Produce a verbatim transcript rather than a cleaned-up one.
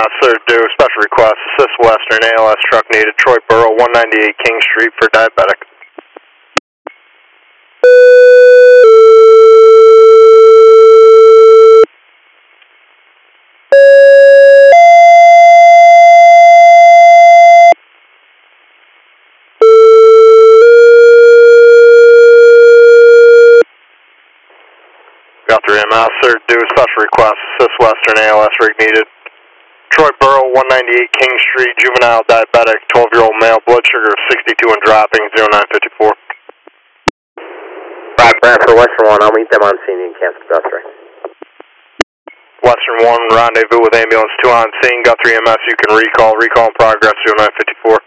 M S, sir, do special request, assist Western, A L S truck needed, Troy Borough, one ninety-eight King Street for diabetic. Guthrie M S, sir, do special request, assist Western, A L S rig needed. Troy Borough, one ninety-eight King Street, juvenile diabetic, twelve-year-old male, blood sugar of sixty-two and dropping, zero nine fifty-four. Five Bradford, Western one, I'll meet them on scene in Cancel Guthrie. Western one, rendezvous with ambulance two on scene, Guthrie M S, you can recall, recall in progress, zero nine fifty-four.